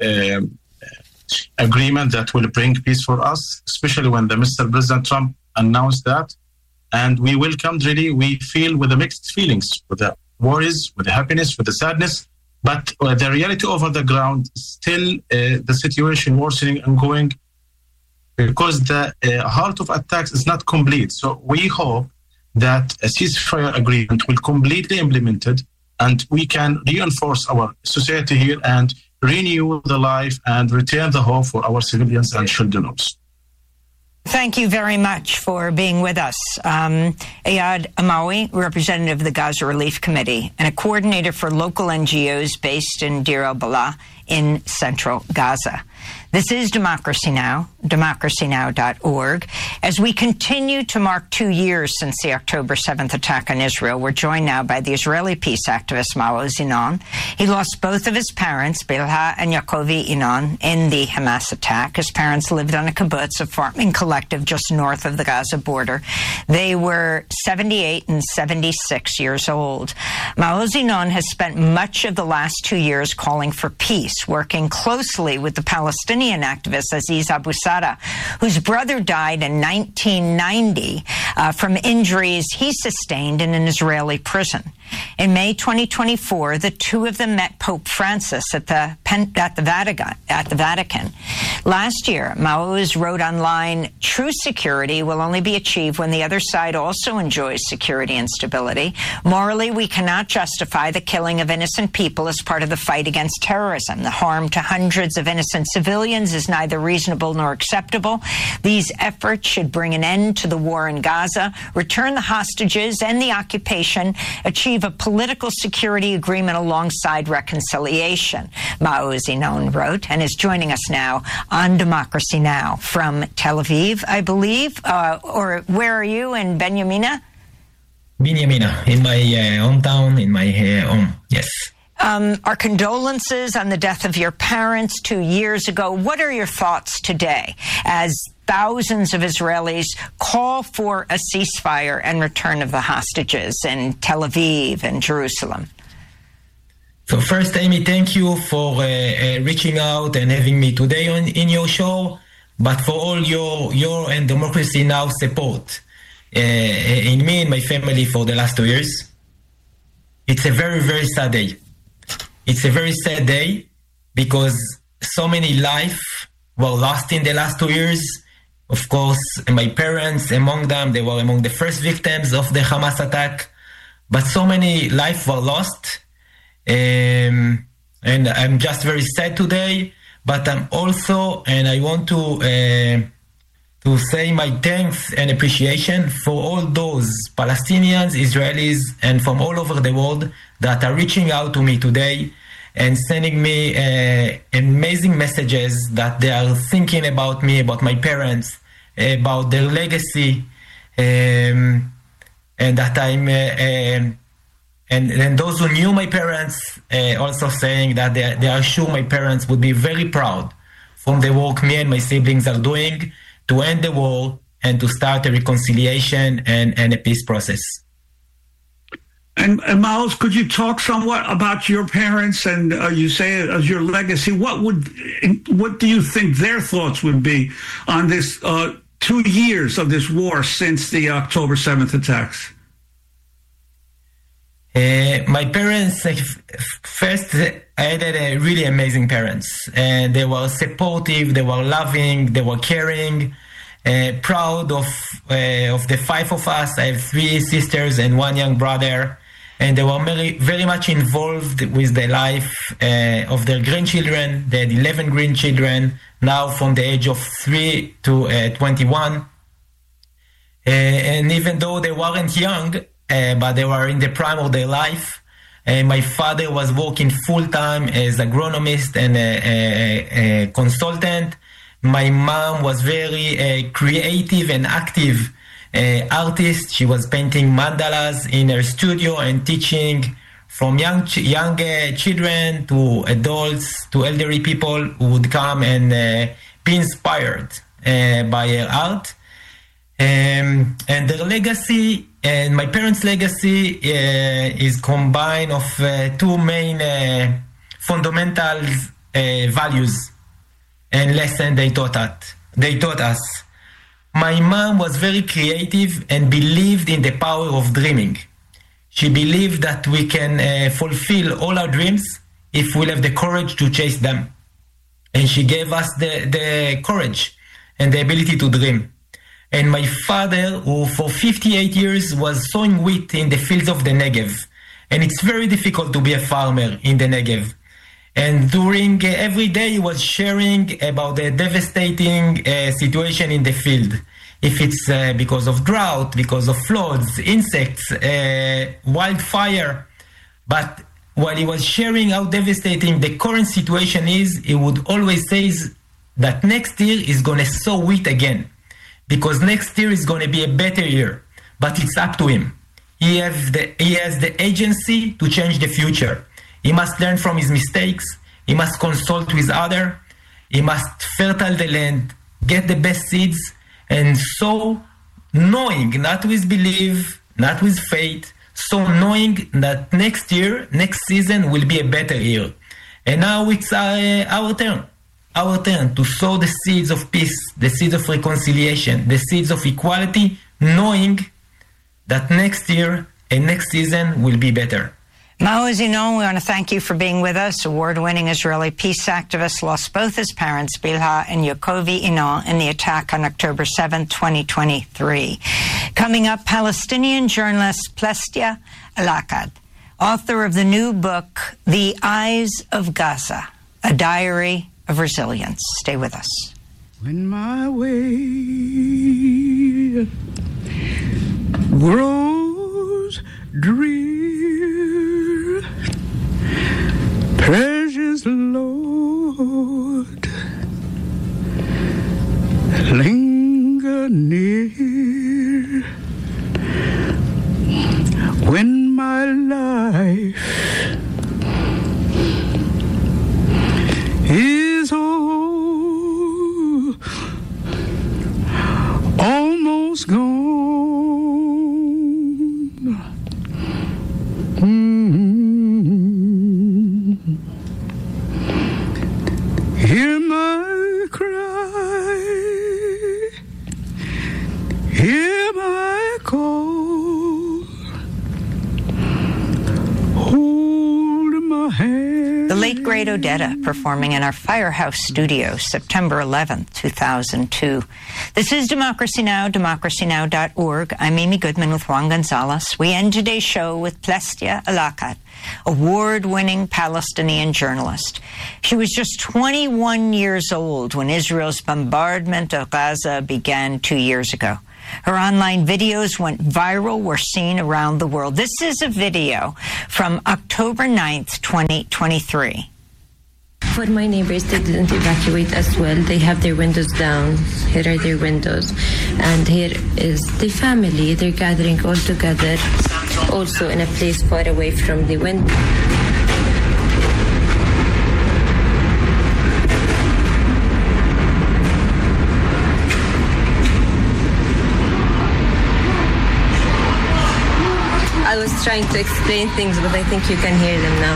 agreement that will bring peace for us, especially when Mr. President Trump announced that. And we welcomed, really, we feel with the mixed feelings, with the worries, with the happiness, with the sadness. But the reality over the ground, still the situation worsening and going, because the heart of attacks is not complete. So we hope that a ceasefire agreement will completely implemented and we can reinforce our society here and renew the life and return the hope for our civilians and children also. Thank you very much for being with us. Iyad Amawi, representative of the Gaza Relief Committee and a coordinator for local NGOs based in Deir el-Balah in central Gaza. This is Democracy Now!, democracynow.org. As we continue to mark 2 years since the October 7th attack on Israel, we're joined now by the Israeli peace activist Maoz Yinon. He lost both of his parents, Bilha and Yaakov Yinon, in the Hamas attack. His parents lived on a kibbutz, a farming collective just north of the Gaza border. They were 78 and 76 years old. Maoz Yinon has spent much of the last 2 years calling for peace, working closely with the Palestinian activist Aziz Abu Sada, whose brother died in 1990 from injuries he sustained in an Israeli prison. In May 2024, the two of them met Pope Francis at the Vatican. Last year, Maoz wrote online, "True security will only be achieved when the other side also enjoys security and stability. Morally, we cannot justify the killing of innocent people as part of the fight against terrorism. The harm to hundreds of innocent civilians is neither reasonable nor acceptable. These efforts should bring an end to the war in Gaza, return the hostages and the occupation, achieve a political security agreement alongside reconciliation," Maoz Yinon wrote, and is joining us now on Democracy Now! From Tel Aviv, I believe. Or where are you, in Benyamina? Benyamina, in my hometown, in my home, yes. Our condolences on the death of your parents 2 years ago. What are your thoughts today as thousands of Israelis call for a ceasefire and return of the hostages in Tel Aviv and Jerusalem? So first, Amy, thank you for reaching out and having me today in your show, but for all your and Democracy Now! Support in me and my family for the last 2 years. It's a very, very sad day. It's a very sad day because so many lives were lost in the last 2 years. Of course, my parents, among them, they were among the first victims of the Hamas attack. But so many lives were lost. And I'm just very sad today. But I'm also, and I want to say my thanks and appreciation for all those Palestinians, Israelis, and from all over the world that are reaching out to me today and sending me amazing messages that they are thinking about me, about my parents, about their legacy, and that I'm and those who knew my parents also saying that they are sure my parents would be very proud from the work me and my siblings are doing to end the war and to start a reconciliation and a peace process. And Maoz, could you talk somewhat about your parents and you say it as your legacy? What do you think their thoughts would be on this 2 years of this war since the October 7th attacks? My parents, first, I had really amazing parents, and they were supportive, they were loving, they were caring, proud of the 5 of us. I have 3 sisters and 1 young brother, and they were very much involved with the life of their grandchildren. They had 11 grandchildren, now from the age of 3 to 21. And even though they weren't young, but they were in the prime of their life. My father was working full-time as agronomist and a consultant. My mom was very creative and active artist. She was painting mandalas in her studio and teaching from young children to adults to elderly people who would come and be inspired by her art. And their legacy and my parents' legacy is combined of 2 main fundamental values and lessons they taught us. My mom was very creative and believed in the power of dreaming. She believed that we can fulfill all our dreams if we have the courage to chase them. And she gave us the courage and the ability to dream. And my father, who for 58 years was sowing wheat in the fields of the Negev. And it's very difficult to be a farmer in the Negev. And during every day he was sharing about the devastating situation in the field. If it's because of drought, because of floods, insects, wildfire. But while he was sharing how devastating the current situation is, he would always say that next year is going to sow wheat again. Because next year is going to be a better year, but it's up to him. He has the agency to change the future. He must learn from his mistakes. He must consult with others. He must fertile the land, get the best seeds, and sow, knowing, not with belief, not with faith, so knowing that next season will be a better year. And now it's our turn. Our turn to sow the seeds of peace, the seeds of reconciliation, the seeds of equality, knowing that next year and next season will be better. Maoz Yinon, we want to thank you for being with us. Award-winning Israeli peace activist lost both his parents, Bilha and Yacovi Yinon, in the attack on October 7, 2023. Coming up, Palestinian journalist Plestia Alakad, author of the new book, The Eyes of Gaza, a diary of resilience. Stay with us. When my way grows drear, precious Lord, linger near. When my life is almost gone. Hear my cry, hear my call, hold my hand. The late great Odetta performing in our Firehouse studio, September 11th, 2002. This is Democracy Now!, democracynow.org. I'm Amy Goodman with Juan Gonzalez. We end today's show with Plestia Alakad, award-winning Palestinian journalist. She was just 21 years old when Israel's bombardment of Gaza began 2 years ago. Her online videos went viral, were seen around the world. This is a video from October 9th, 2023. For my neighbors, they didn't evacuate as well. They have their windows down. Here are their windows. And here is the family. They're gathering all together, also in a place far away from the window. I was trying to explain things, but I think you can hear them now.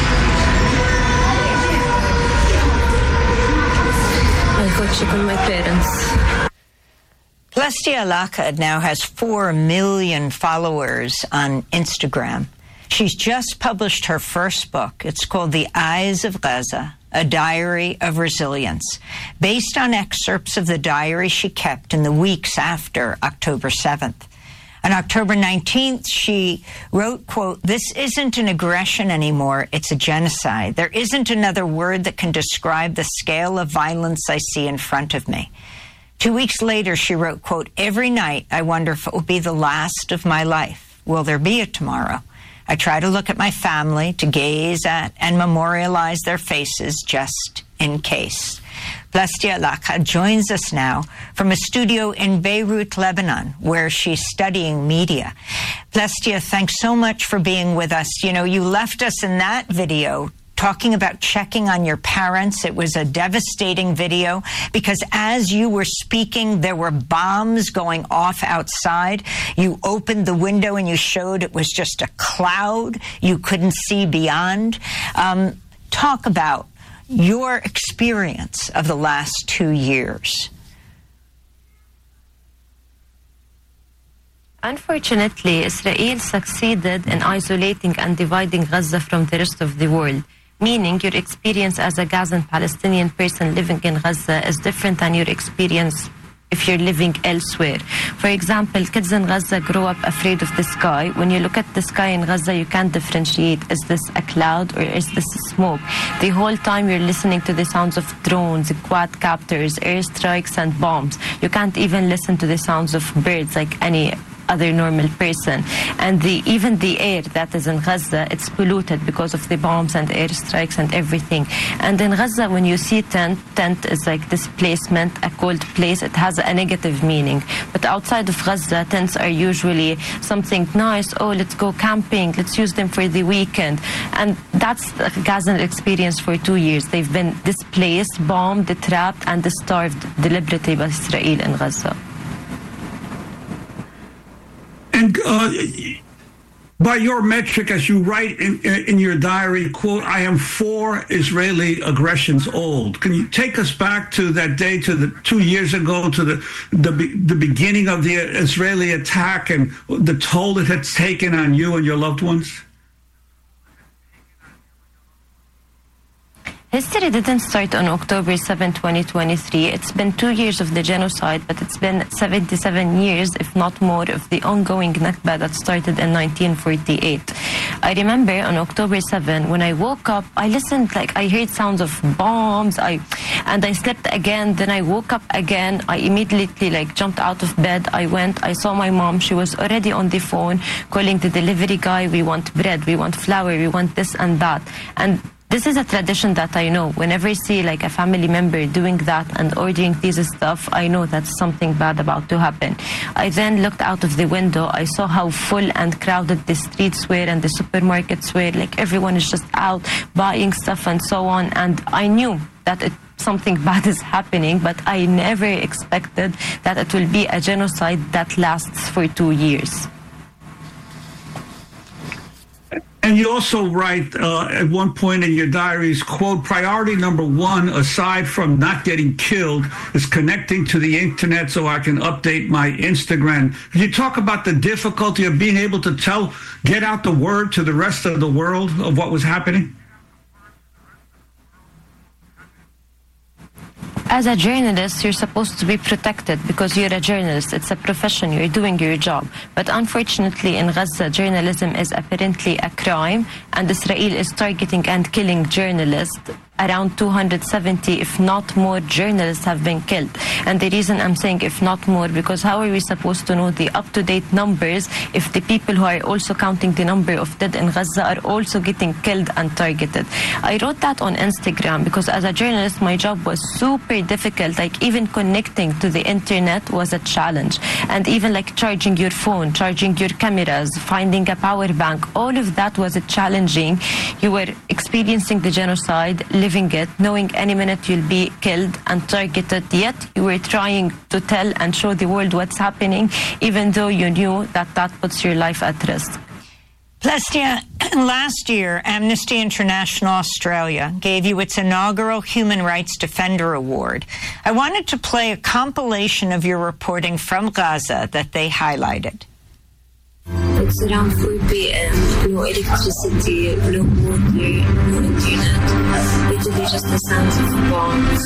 I got check on my parents. Plestia Al-Akkad now has 4 million followers on Instagram. She's just published her first book. It's called The Eyes of Gaza, A Diary of Resilience, based on excerpts of the diary she kept in the weeks after October 7th. On October 19th, she wrote, quote, "This isn't an aggression anymore, it's a genocide. There isn't another word that can describe the scale of violence I see in front of me." 2 weeks later, she wrote, quote, "Every night I wonder if it will be the last of my life. Will there be a tomorrow? I try to look at my family, to gaze at and memorialize their faces just in case." Plestia Al-Akkad joins us now from a studio in Beirut, Lebanon, where she's studying media. Plestia, thanks so much for being with us. You know, you left us in that video talking about checking on your parents. It was a devastating video because as you were speaking, there were bombs going off outside. You opened the window and you showed it was just a cloud. You couldn't see beyond. Talk about your experience of the last 2 years. Unfortunately, Israel succeeded in isolating and dividing Gaza from the rest of the world, meaning your experience as a Gazan Palestinian person living in Gaza is different than your experience if you're living elsewhere. For example, kids in Gaza grow up afraid of the sky. When you look at the sky in Gaza, you can't differentiate, is this a cloud or is this smoke? The whole time you're listening to the sounds of drones, quadcopters, airstrikes and bombs. You can't even listen to the sounds of birds like any other normal person. And even the air that is in Gaza, it's polluted because of the bombs and airstrikes and everything. And in Gaza, when you see tent is like displacement, a cold place. It has a negative meaning. But outside of Gaza, tents are usually something nice. Oh, let's go camping. Let's use them for the weekend. And that's the Gazan experience for 2 years. They've been displaced, bombed, trapped, and starved deliberately by Israel in Gaza. And by your metric, as you write in your diary, quote, "I am 4 Israeli aggressions old." Can you take us back to that day, to the 2 years ago, to the beginning of the Israeli attack and the toll it has taken on you and your loved ones? History didn't start on October 7, 2023. It's been 2 years of the genocide, but it's been 77 years, if not more, of the ongoing Nakba that started in 1948. I remember on October 7, when I woke up, I listened, like I heard sounds of bombs, and I slept again, then I woke up again. I immediately jumped out of bed. I went, I saw my mom. She was already on the phone calling the delivery guy. We want bread, we want flour, we want this and that. And this is a tradition that I know. Whenever I see a family member doing that and ordering this stuff, I know that's something bad about to happen. I then looked out of the window. I saw how full and crowded the streets were and the supermarkets were. Everyone is just out buying stuff and so on. And I knew that something bad is happening, but I never expected that it will be a genocide that lasts for 2 years. And you also write at one point in your diaries, quote, "Priority number 1, aside from not getting killed, is connecting to the internet so I can update my Instagram." Can you talk about the difficulty of being able to get out the word to the rest of the world of what was happening? As a journalist, you're supposed to be protected because you're a journalist. It's a profession. You're doing your job. But unfortunately, in Gaza, journalism is apparently a crime, and Israel is targeting and killing journalists around 270, if not more, journalists have been killed. And the reason I'm saying if not more, because how are we supposed to know the up-to-date numbers if the people who are also counting the number of dead in Gaza are also getting killed and targeted? I wrote that on Instagram because as a journalist, my job was super difficult. Like even connecting to the internet was a challenge. And even like charging your phone, charging your cameras, finding a power bank, all of that was challenging. You were experiencing the genocide, living it, knowing any minute you'll be killed and targeted, yet you were trying to tell and show the world what's happening, even though you knew that that puts your life at risk. Plestia, last year, Amnesty International Australia gave you its inaugural Human Rights Defender Award. I wanted to play a compilation of your reporting from Gaza that they highlighted. It's around 4 p.m. No electricity, no water, no internet. Literally just the sounds of bombs.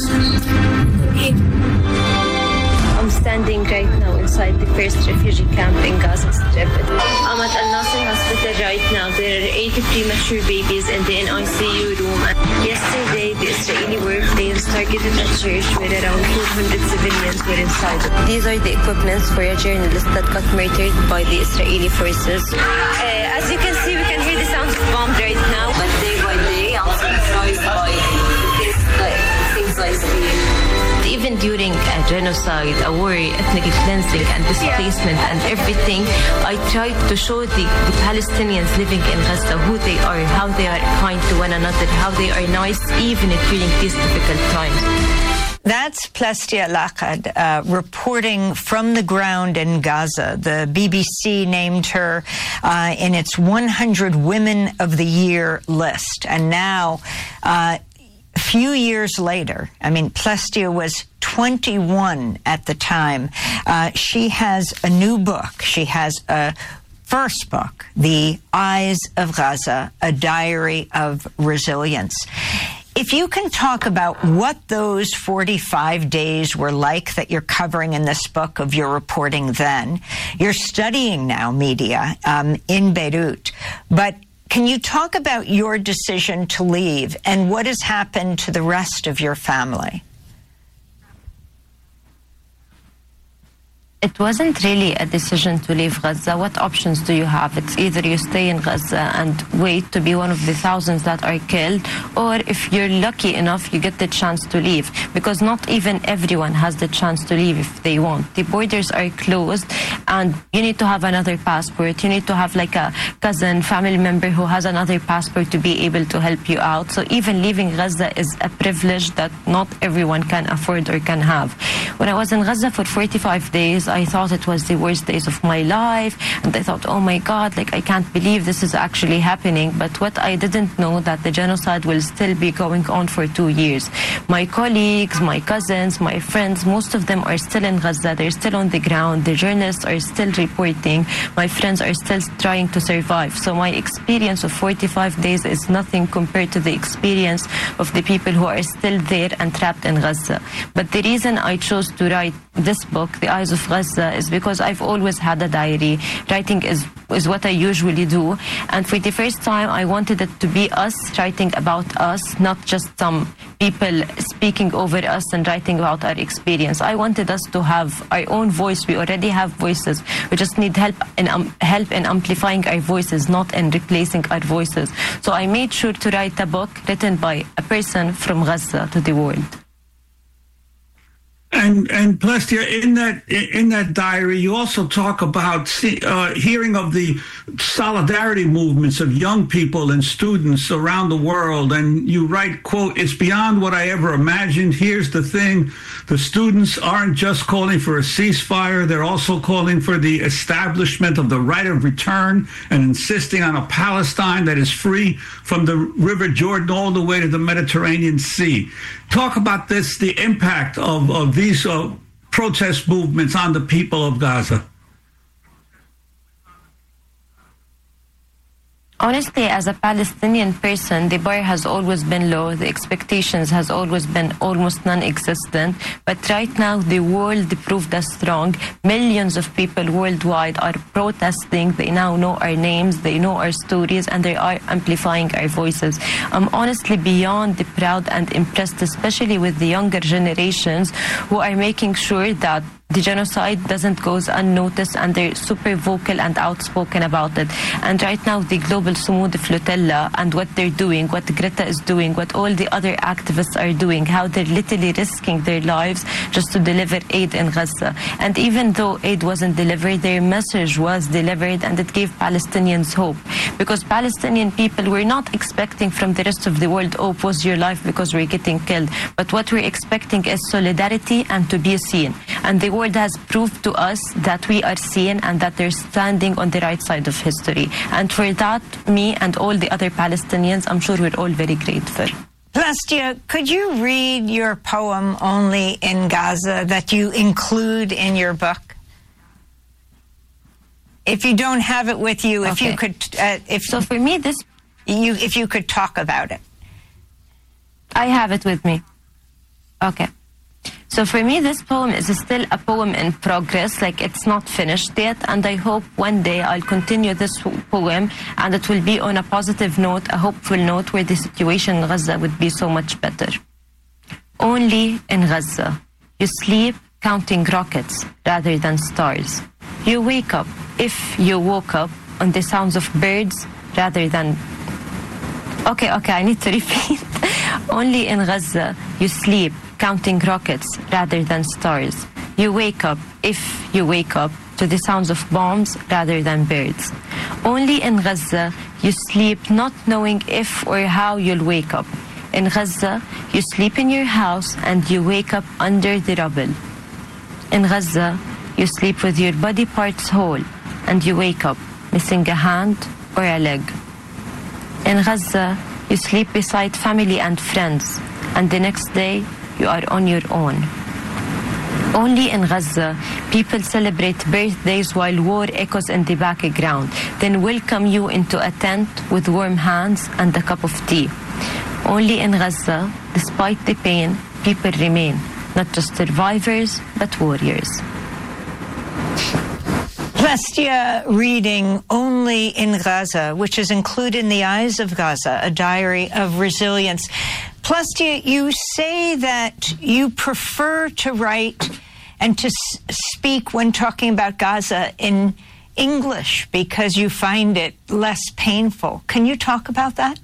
I'm standing right now inside the first refugee camp in Gaza Strip. I'm at Al-Nasser Hospital right now. There are 80 premature babies in the NICU room. Yesterday, the Israeli warplanes targeted a church where around 400 civilians were inside. These are the equipments for a journalist that got murdered by the Israeli forces. As you can see, we can hear the sounds of bombs right now. But day by day, I'm surprised by things like this. Even during a genocide, a war, ethnic cleansing and displacement and everything, I tried to show the Palestinians living in Gaza who they are, how they are kind to one another, how they are nice even during these difficult times. That's Plestia Laqad reporting from the ground in Gaza. The BBC named her in its 100 Women of the Year list. And now, a few years later, I mean, Plestia was 21 at the time. She has a new book. She has a first book, The Eyes of Gaza, A Diary of Resilience. If you can talk about what those 45 days were like that you're covering in this book of your reporting then. You're studying now media in Beirut, but can you talk about your decision to leave and what has happened to the rest of your family? It wasn't really a decision to leave Gaza. What options do you have? It's either you stay in Gaza and wait to be one of the thousands that are killed, or if you're lucky enough, you get the chance to leave. Because not even everyone has the chance to leave if they want. The borders are closed and you need to have another passport. You need to have like a cousin, family member who has another passport to be able to help you out. So even leaving Gaza is a privilege that not everyone can afford or can have. When I was in Gaza for 45 days, I thought it was the worst days of my life, and I thought, oh my God, like I can't believe this is actually happening. But what I didn't know that the genocide will still be going on for 2 years. My colleagues, my cousins, my friends, most of them are still in Gaza. They're still on the ground. The journalists are still reporting. My friends are still trying to survive. So my experience of 45 days is nothing compared to the experience of the people who are still there and trapped in Gaza. But the reason I chose to write this book, The Eyes of Gaza, is because I've always had a diary. Writing is what I usually do. And for the first time, I wanted it to be us writing about us, not just some people speaking over us and writing about our experience. I wanted us to have our own voice. We already have voices. We just need help in amplifying our voices, not in replacing our voices. So I made sure to write a book written by a person from Gaza to the world. And Plestia, in that diary, you also talk about hearing of the solidarity movements of young people and students around the world. And you write, quote, "It's beyond what I ever imagined. Here's the thing. The students aren't just calling for a ceasefire. They're also calling for the establishment of the right of return and insisting on a Palestine that is free from the River Jordan all the way to the Mediterranean Sea." Talk about this, the impact of these protest movements on the people of Gaza. Honestly, as a Palestinian person, the bar has always been low. The expectations has always been almost non-existent. But right now, the world proved us wrong. Millions of people worldwide are protesting. They now know our names, they know our stories, and they are amplifying our voices. I'm honestly beyond proud and impressed, especially with the younger generations who are making sure that the genocide doesn't go unnoticed, and they're super vocal and outspoken about it. And right now, the Global Sumud Flotilla and what they're doing, what Greta is doing, what all the other activists are doing, how they're literally risking their lives just to deliver aid in Gaza. And even though aid wasn't delivered, their message was delivered, and it gave Palestinians hope. Because Palestinian people were not expecting from the rest of the world, oh, pause your life because we're getting killed. But what we're expecting is solidarity and to be seen. And the world has proved to us that we are seen and that they're standing on the right side of history. And for that, me and all the other Palestinians, I'm sure we're all very grateful. Plastia, could you read your poem Only in Gaza that you include in your book? If you don't have it with you, if you could... so for me, if you could talk about it. I have it with me. Okay. So for me, this poem is still a poem in progress, like it's not finished yet, and I hope one day I'll continue this poem and it will be on a positive note, a hopeful note, where the situation in Gaza would be so much better. Only in Gaza, you sleep counting rockets rather than stars. You wake up, if you woke up, on the sounds of birds rather than... Okay, I need to repeat. Only in Gaza, you sleep counting rockets rather than stars. You wake up, if you wake up, to the sounds of bombs rather than birds. Only in Gaza, you sleep not knowing if or how you'll wake up. In Gaza, you sleep in your house and you wake up under the rubble. In Gaza, you sleep with your body parts whole and you wake up missing a hand or a leg. In Gaza, you sleep beside family and friends, and the next day, you are on your own. Only in Gaza, people celebrate birthdays while war echoes in the background, then welcome you into a tent with warm hands and a cup of tea. Only in Gaza, despite the pain, people remain, not just survivors, but warriors. Plastia reading Only in Gaza, which is included in The Eyes of Gaza, a diary of resilience. Plastia, you say that you prefer to write and to speak when talking about Gaza in English because you find it less painful. Can you talk about that?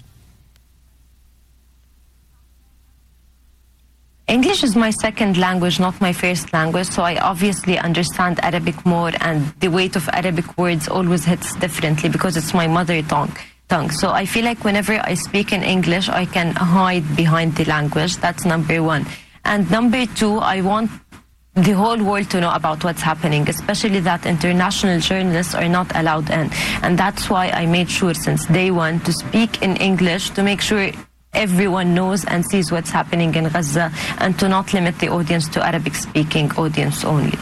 English is my second language, not my first language, so I obviously understand Arabic more, and the weight of Arabic words always hits differently because it's my mother tongue. So I feel like whenever I speak in English, I can hide behind the language. That's number one. And number two, I want the whole world to know about what's happening, especially that international journalists are not allowed in. And that's why I made sure since day one to speak in English to make sure everyone knows and sees what's happening in Gaza, and to not limit the audience to Arabic-speaking audience only.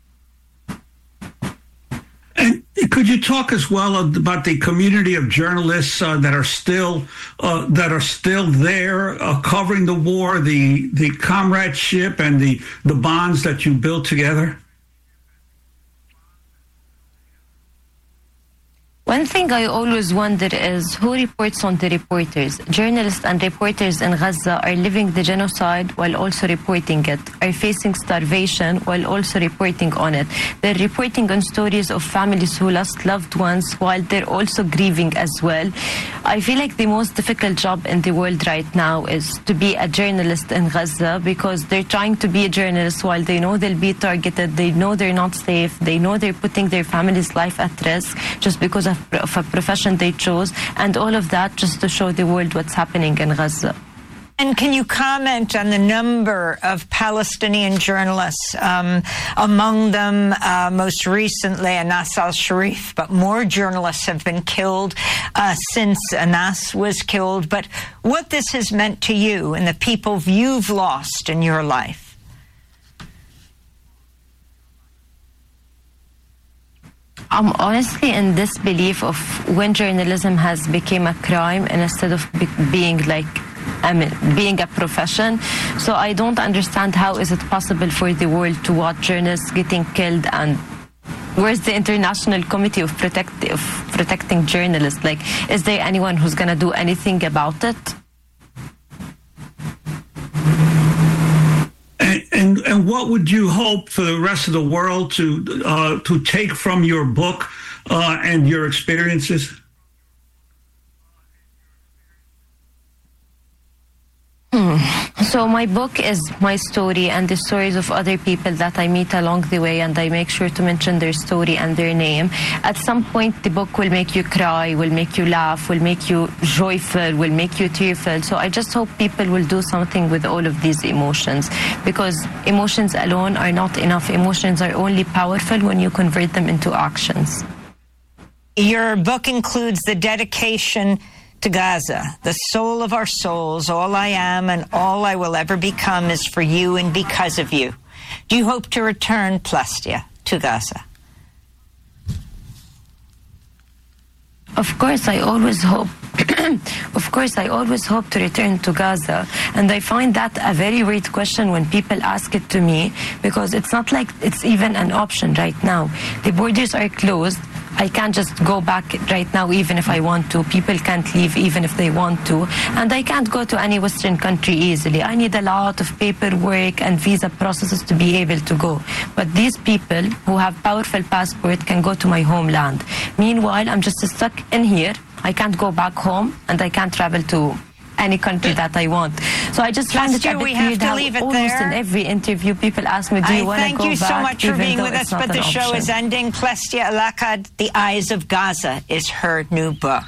And could you talk as well about the community of journalists that are still there covering the war, the comradeship and the bonds that you built together? One thing I always wonder is who reports on the reporters. Journalists and reporters in Gaza are living the genocide while also reporting it, are facing starvation while also reporting on it. They're reporting on stories of families who lost loved ones while they're also grieving as well. I feel like the most difficult job in the world right now is to be a journalist in Gaza, because they're trying to be a journalist while they know they'll be targeted, they know they're not safe, they know they're putting their family's life at risk just because of a profession they chose, and all of that just to show the world what's happening in Gaza. And can you comment on the number of Palestinian journalists, among them most recently Anas al-Sharif, but more journalists have been killed since Anas was killed, but what this has meant to you and the people you've lost in your life? I'm honestly in disbelief of when journalism has become a crime instead of being being a profession. So I don't understand how is it possible for the world to watch journalists getting killed, and where's the International Committee of protecting journalists? Like, is there anyone who's going to do anything about it? And what would you hope for the rest of the world to take from your book and your experiences? So my book is my story and the stories of other people that I meet along the way, and I make sure to mention their story and their name. At some point, the book will make you cry, will make you laugh, will make you joyful, will make you tearful. So I just hope people will do something with all of these emotions, because emotions alone are not enough. Emotions are only powerful when you convert them into actions. Your book includes the dedication to Gaza, the soul of our souls. All I am and all I will ever become is for you and because of you. Do you hope to return, Plastia, to Gaza? Of course, I always hope. Of course, I always hope to return to Gaza. And I find that a very weird question when people ask it to me, because it's not like it's even an option right now. The borders are closed. I can't just go back right now even if I want to. People can't leave even if they want to. And I can't go to any Western country easily. I need a lot of paperwork and visa processes to be able to go. But these people who have powerful passports can go to my homeland. Meanwhile, I'm just stuck in here. I can't go back home and I can't travel to any country that I want. So I just find it a bit weird how almost in every interview people ask me, do you want to go back? Thank you so much for being with us, but the show is ending. Plastia Al-Akkad, The Eyes of Gaza is her new book.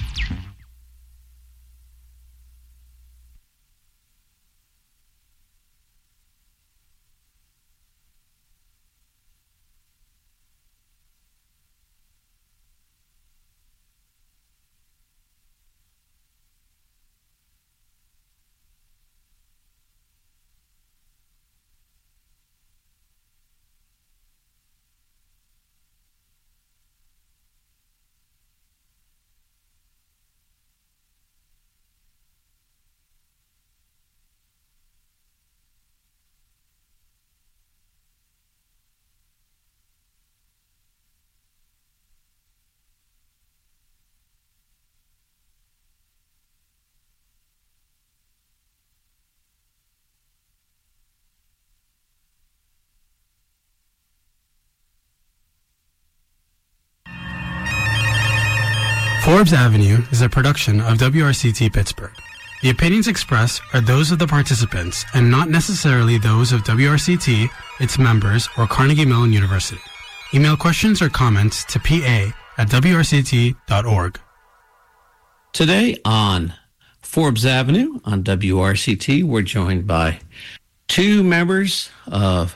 Forbes Avenue is a production of WRCT Pittsburgh. The opinions expressed are those of the participants and not necessarily those of WRCT, its members, or Carnegie Mellon University. Email questions or comments to pa@wrct.org. Today on Forbes Avenue on WRCT, we're joined by two members of